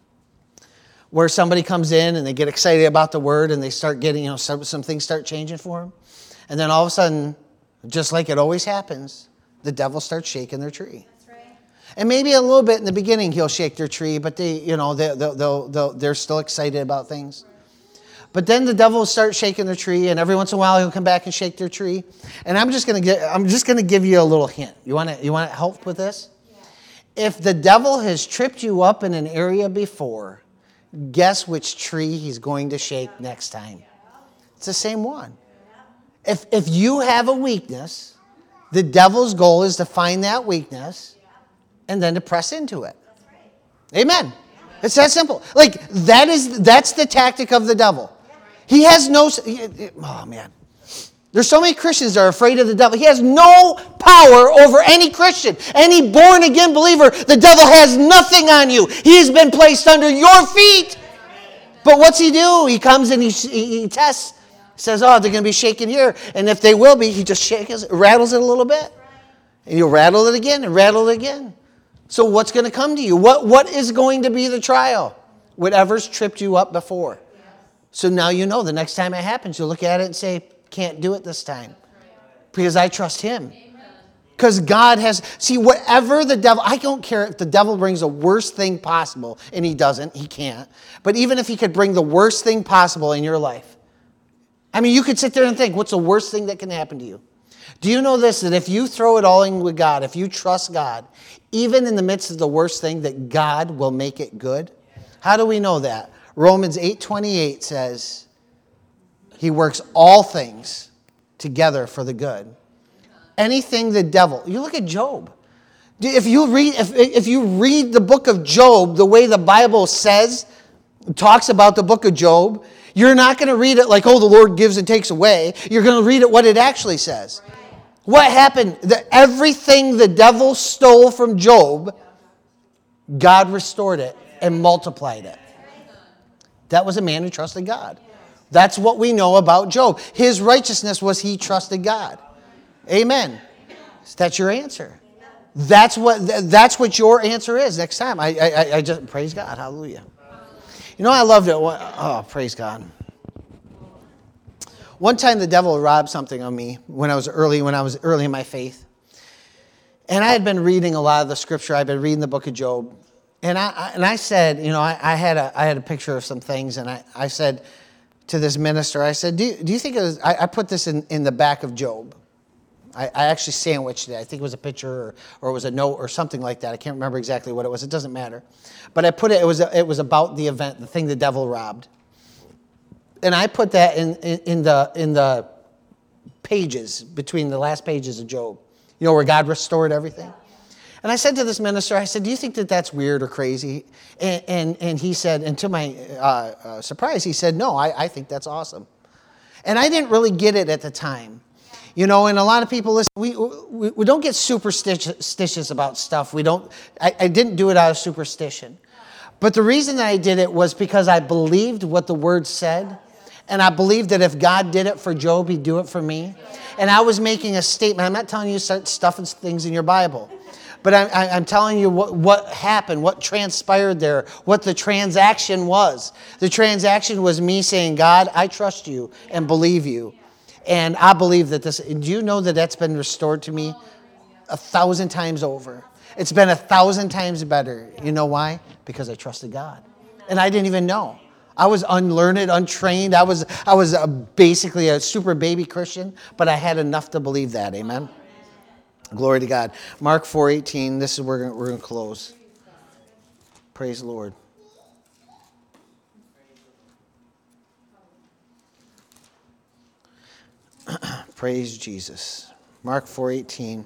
Where somebody comes in and they get excited about the word and they start getting, you know, some things start changing for them. And then all of a sudden, just like it always happens, the devil starts shaking their tree. And maybe a little bit in the beginning he'll shake their tree, but they're still excited about things. But then the devil will start shaking their tree, and every once in a while he'll come back and shake their tree. And I'm just going to give you a little hint. You want help with this? Yeah. If the devil has tripped you up in an area before, guess which tree he's going to shake next time? It's the same one. If you have a weakness, the devil's goal is to find that weakness and then to press into it. Amen. It's that simple. Like that's the tactic of the devil. He has no, oh man. There's so many Christians that are afraid of the devil. He has no power over any Christian. Any born again believer, the devil has nothing on you. He's been placed under your feet. But what's he do? He comes and he tests. He says, oh, they're going to be shaking here. And if they will be, he just shakes, rattles it a little bit. And you'll rattle it again and rattle it again. So what's going to come to you? What is going to be the trial? Whatever's tripped you up before. So now you know the next time it happens, you'll look at it and say, can't do it this time. Because I trust him. Because God has, see, whatever the devil, I don't care if the devil brings the worst thing possible, and he doesn't, he can't. But even if he could bring the worst thing possible in your life, I mean, you could sit there and think, what's the worst thing that can happen to you? Do you know this, that if you throw it all in with God, if you trust God, even in the midst of the worst thing, that God will make it good? How do we know that? Romans 8:28 says, he works all things together for the good. Anything the devil, you look at Job. If you read the book of Job the way the Bible says, talks about the book of Job, you're not going to read it like, oh, the Lord gives and takes away. You're going to read it what it actually says. What happened? Everything the devil stole from Job, God restored it and multiplied it. That was a man who trusted God. That's what we know about Job. His righteousness was he trusted God. Amen. That's your answer. That's what your answer is next time. I just praise God. Hallelujah. You know, I loved it. Oh, praise God. One time the devil robbed something on me when I was early in my faith. And I had been reading a lot of the scripture. I'd been reading the book of Job. And I said, you know, I had a picture of some things, and I said to this minister, I said, do you think it was, I put this in the back of Job. I actually sandwiched it. I think it was a picture or it was a note or something like that. I can't remember exactly what it was. It doesn't matter. But I put it was about the event, the thing the devil robbed. And I put that in the pages, between the last pages of Job. where God restored everything. And I said to this minister, I said, do you think that that's weird or crazy? And he said, and to my surprise, he said, no, I think that's awesome. And I didn't really get it at the time. And a lot of people, listen, we don't get superstitious about stuff. I didn't do it out of superstition. But the reason that I did it was because I believed what the word said. And I believed that if God did it for Job, he'd do it for me. And I was making a statement. I'm not telling you stuff and things in your Bible. But I'm telling you what happened, what transpired there, what the transaction was. The transaction was me saying, God, I trust you and believe you. And I believe that this, do you know that that's been restored to me 1,000 times over? It's been 1,000 times better. You know why? Because I trusted God. And I didn't even know. I was unlearned, untrained. I was basically a super baby Christian, but I had enough to believe that. Amen. Glory to God. Mark 4:18, this is where we're going to close. Praise the Lord. Praise Jesus. Mark 4:18.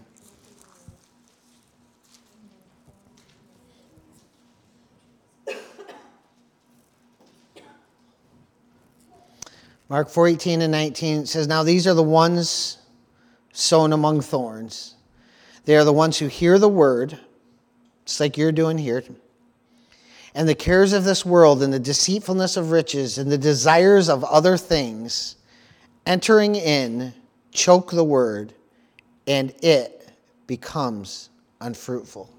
Mark 4:18 and 19 says, now these are the ones sown among thorns. They are the ones who hear the word, just like you're doing here. And the cares of this world and the deceitfulness of riches and the desires of other things entering in choke the word, and it becomes unfruitful.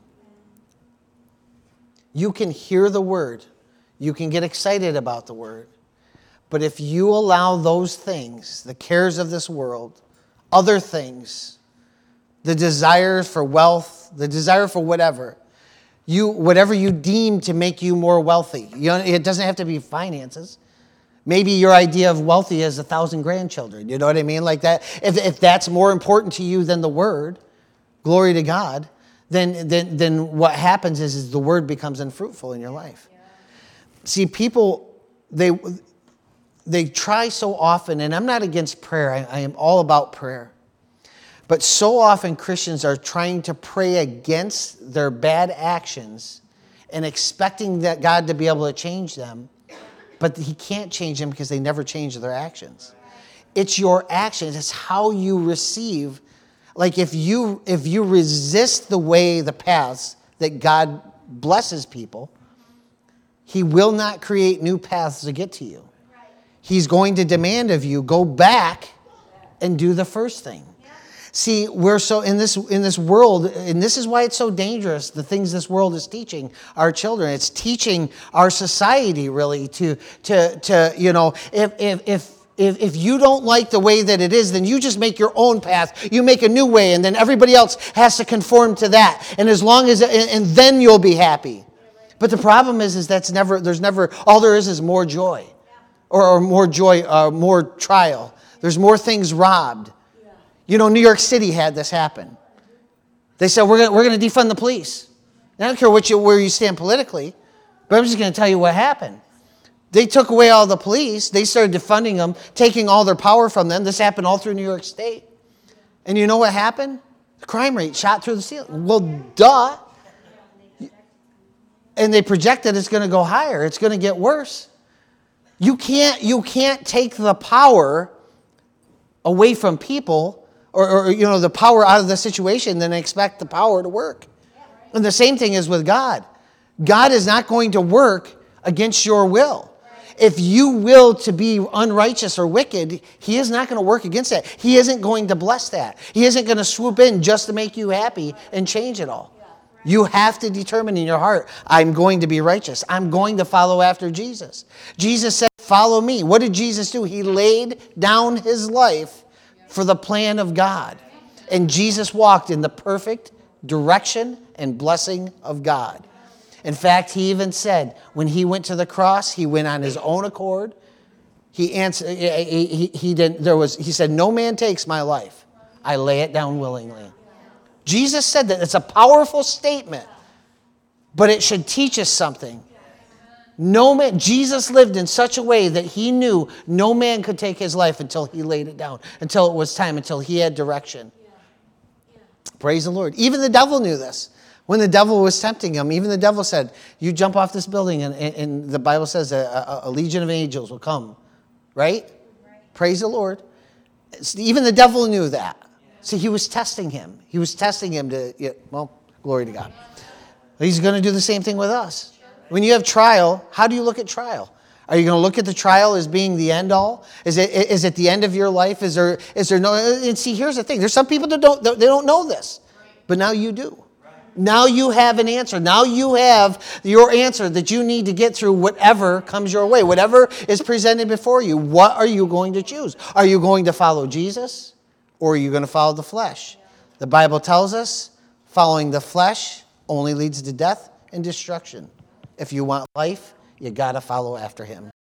You can hear the word. You can get excited about the word. But if you allow those things, the cares of this world, other things, the desire for wealth, the desire for whatever you deem to make you more wealthy. It doesn't have to be finances. Maybe your idea of wealthy is 1,000 grandchildren. You know what I mean? Like that. If that's more important to you than the word, glory to God, then what happens is the word becomes unfruitful in your life. See, people, they try so often, and I'm not against prayer. I am all about prayer. But so often Christians are trying to pray against their bad actions and expecting that God to be able to change them. But he can't change them because they never change their actions. It's your actions. It's how you receive. Like if you resist the paths that God blesses people, he will not create new paths to get to you. He's going to demand of you, go back and do the first thing. See, we're so in this world, and this is why it's so dangerous, the things this world is teaching our children. It's teaching our society really to if you don't like the way that it is, then you just make your own path. You make a new way, and then everybody else has to conform to that. And and then you'll be happy. But the problem is there's never, all there is more joy. Or more joy, more trial. There's more things robbed. New York City had this happen. They said, we're going to defund the police. And I don't care where you stand politically, but I'm just going to tell you what happened. They took away all the police. They started defunding them, taking all their power from them. This happened all through New York State. And you know what happened? The crime rate shot through the ceiling. Well, duh. And they projected it's going to go higher. It's going to get worse. You can't take the power away from people or the power out of the situation then expect the power to work. And the same thing is with God. God is not going to work against your will. If you will to be unrighteous or wicked, he is not going to work against that. He isn't going to bless that. He isn't going to swoop in just to make you happy and change it all. You have to determine in your heart, I'm going to be righteous. I'm going to follow after Jesus. Jesus said, follow me. What did Jesus do? He laid down his life for the plan of God. And Jesus walked in the perfect direction and blessing of God. In fact, he even said, when he went to the cross, he went on his own accord. He answered. He said, "No man takes my life; I lay it down willingly." Jesus said that. It's a powerful statement, but it should teach us something. No man. Jesus lived in such a way that he knew no man could take his life until he laid it down, until it was time, until he had direction. Praise the Lord. Even the devil knew this. When the devil was tempting him, even the devil said, you jump off this building, and the Bible says a legion of angels will come. Right? Praise the Lord. Even the devil knew that. See, he was testing him. He was testing him glory to God. He's going to do the same thing with us. When you have trial, how do you look at trial? Are you going to look at the trial as being the end all? Is it the end of your life? Is there no? And see, here's the thing. There's some people that don't know this, but now you do. Now you have an answer. Now you have your answer that you need to get through whatever comes your way, whatever is presented before you. What are you going to choose? Are you going to follow Jesus, or are you going to follow the flesh? The Bible tells us following the flesh only leads to death and destruction. If you want life, you got to follow after him.